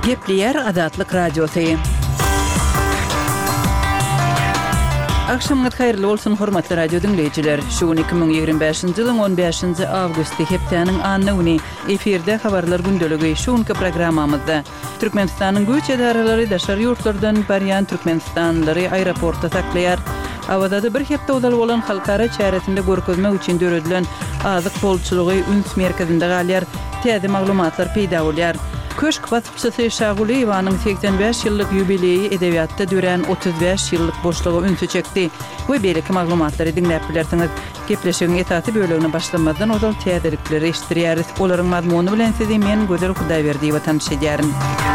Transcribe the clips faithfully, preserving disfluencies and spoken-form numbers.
Gepleyer Adatlyk Radiosu. Akşamınız hayırlı olsun hormatly radio dinleyijiler. Şu iki bin ýygrimi beşinji ýylyň on beşinji awgusty hepdeniň annyny efirde habarlar gündöligi şuňky programmamyzda Türkmenistanyň göç edaralary daşary ýurtlardan barýan türkmenistanlary aeroportda saklaýar. Awada bir hepde udal bolan halkara çäretinde görkezmek üçin döredilen azyk bolçulugy üns merkezinde galýar. Täze maglumatlar peýda bolýar. Köşk batypçysy Şaguly Ivanyň seksen beş ýyllyk ýubileýi edebiýatda dören otuz beş ýyllyk boşlugy ünsü çekdi. Bu beýleki maglumatlary dinläp bilersiňiz. Gepleşigiň etaty bölügine başlamadan odal täzelikleri eşdirýäris. Olaryň mazmuny bilen sizi men Gözel Hudaýberdiýewa tanış edýärim.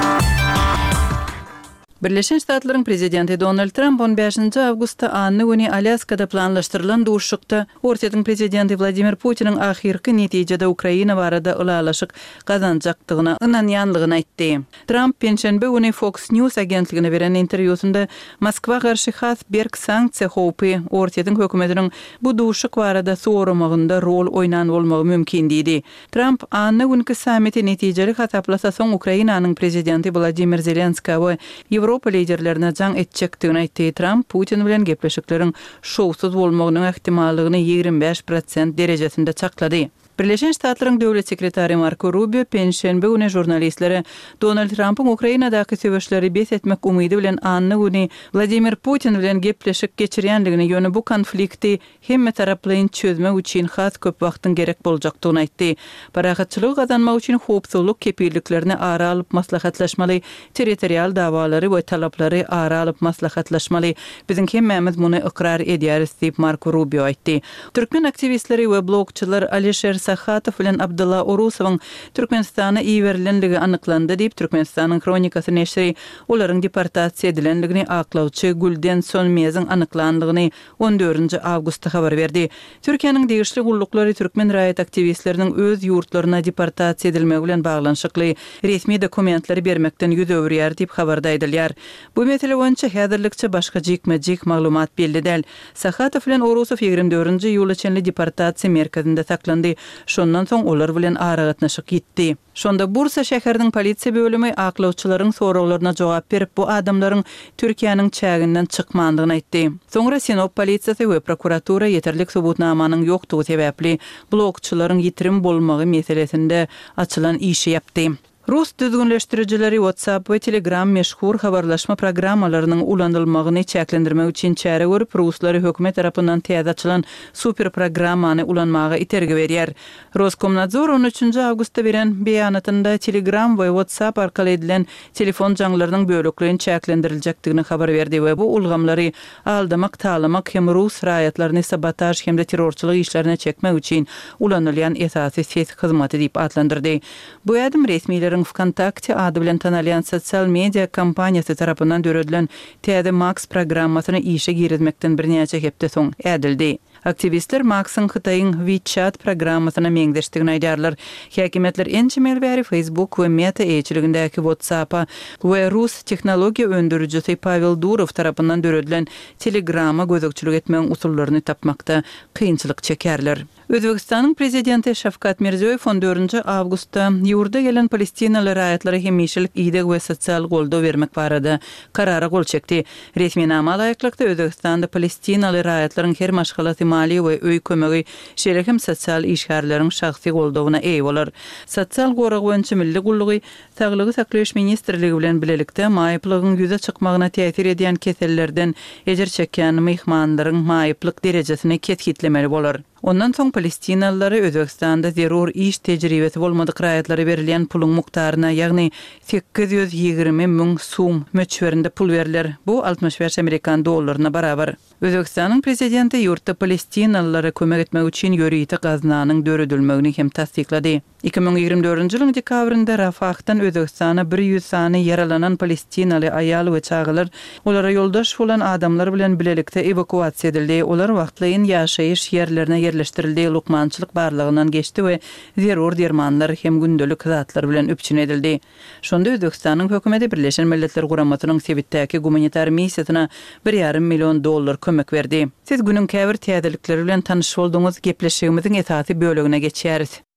Birleşen Ştatlaryň prezidenti Donald Trump on beşinji awgustda anny güni Alyaskada planlaşdyrylan duşşukda Ortiýanyň prezidenti Vladimir Putiniň ahirki netijede Ukraina barada ulalaşyk gazanjakdygyna ynanýanlygyny aýtdy. Trump penşenbe güni Fox News agentligine beren interwýusunda Moskwa garşy has berk sanksiýa howpy Ortiýanyň hökümetiniň bu duşşuk barada soramagynda rol oýnan bolmagy mümkin diýdi. Trump anny günkü samiti netijeli hasaplasa soň Ukrainanyň prezidenti Vladimir Zelenskiy we Ýewropa liderlerine jaň etjekdigini aýtdy. Trump Putin bilen gepleşikleriň şowsuz bolmagynyň ihtimallygyny ýigrimmi beş prosent derejesinde çaklady. Birleşen Ştatlaryň döwlet sekretary Marco Rubio penşenbe güni jurnalistlere Donald Trump'yň Ukrainadaky söwüşleri bes etmek umydy bilen anny güni Vladimir Putin bilen gepleşik geçirýändigini ýöne bu konflikti hemme taraplaryň çözmek üçin has köp wagtyň gerek boljakdygyny aýtdy. Parahatçylyk gazanmak üçin howpsuzlyk kepilliklerini ara alyp maslahatlaşmaly, territorial dawalary we talaplary ara alyp maslahatlaşmaly. Biziň hemmemiz muny ikrar edýäris diýip Marco Rubio aýtdy. Türkmen aktivistleri we blogçylar Alisher Sahatov bilen Abdullah Orusowyň Türkmenistana iýerilenligi anyklandy diýip Türkmenistanyň kronikasy neşri olaryň deportasiýa edilenligini aklawçy Gulden Sonmeziň anyklandygyny on dördünji awgustda habar berdi. Türkiýanyň degişli gullukları Türkmen raýat aktivistleriniň öz ýurtlaryna deportasiýa edilmegi bilen baglanşykly resmi dokumentlary bermekden ýüz öwürýär diýip habarda aýdylýar. Bu mesele boýunça häzirlikçe başga jikme-jik maglumat belli däl. Sahatov bilen Orusow ýygrimi dördünji ýyl içinde deportasiýa merkezinde saklandy. Şondan soň olar bilen aragatnaşyk gitdi. Şonda Bursa şäheriniň polisiýa bölümi aklawçylaryň soraglaryna jogap berip bu adamlaryň Türkiýanyň çäginden çykmandygyny aýtdy. Soňra Sinop polisiýasy we prokuratura ýeterlik subutnamanyň ýokdugy sebäpli blogçylaryň ýitirim bolmagy meselesinde açylan işi ýapdy. Rus düzgünleşdirijileri WhatsApp we Telegram meşhur habarlaşma programmalarynyň ulanylmagyny çäklendirmek üçin çäre görüp Ruslary hökümet tarapyndan täze açylan super programmany ulanmaga itergi berýär. Roskomnadzor on üçünji awgustda beren beýanatynda Telegram we WhatsApp arkaly edilen telefon jaňlarynyň böleklerini çäklendiriljakdygyny habar berdi we bu ulgamlary aldamak, talamak hem Rus raýatlaryny sabotaj hem de terrorçylyk işlerine çekmek üçin ulanylýan esasy ses hyzmaty diýip adlandyrdy. Bu ýadym resmiýetler Vkontakte ady bilen tanalýan sosial media kampaniýasy tarapyndan döredilen T D Max programmasyny işe girizmekden birnäçe hepde soň edildi. Aktivistler Max'ın Xitayň WeChat programmasyna meňdeşdigini aýdarlar. Häkimetler ençimel bäri Facebook we Meta eýçiligindäki WhatsApp'a we Rus tehnologiýa öndürüjisi Pavel Durov tarapyndan döredilen Telegram'a gözükçülük etmeň usullaryny tapmakda kynçylyk çekerler. Özbekistanyň prezidenti Şavkat Mirziýoýew on dördünji awgustda ýurda gelen Palestinaly raýatlary hemişelik ýygyk we sosial goldaw bermek barada karara gol çekdi. Resmi nama laýyklykda Özbekistanda Palestinaly raýatlaryň her maşgalasy mali we öý kömegi şeýle hem sosial işgärleriň şahsy goldawyna eý bolar. Sosial gorag boýunça milli gullugy Saglygy saklaýaş ministrligi bilen bilelikde maýyplygyň ýüze çykmagyna täsir edýän kesellerden ejer çekýän myhmanlaryň maýyplyk derejesini ketgitlemeli bolar. Ondan soň Palestinalylary Özbekistanda zerur iş tejribesi bolmadyk raýatlary berilýän puluň mukdaryna, ýagny sekiz ýüz ýygrimi müň soum möçberinde pul berler. Bu altmış beş Amerikan dollaryna barabar. Özbekistanyň prezidenti ýurtda Palestinalylary kömek etmek üçin ýöriýeti gaznanyň döredilmegini hem tasdiklady. iki bin ýygrimi dördünji ýylyň dekabrynda Rafahdan Özbekistana bir ýüz sany yaralanan Palestinaly aýal we çagylar olara ýoldaş bolan adamlar bilen bilelikde evakuasiýa edildi. Olar wagtlaýyn ýaşaýyş ýerlerine yerleştirildi. Lukmançylyk barlygyndan geçdi we zerur dermanlar hem gündelik zatlar bilen öpçün edildi. Şonda Özbekistanyň hökümeti Birleşen Milletler Guramatynyň Sebitdäki gumanitar missiýasyna bir ýarym million dollar kömek berdi. Siz günün käbir täzelikleri bilen tanyş bolduňyz, gepleşigimiziň esasy bölегine geçýäris.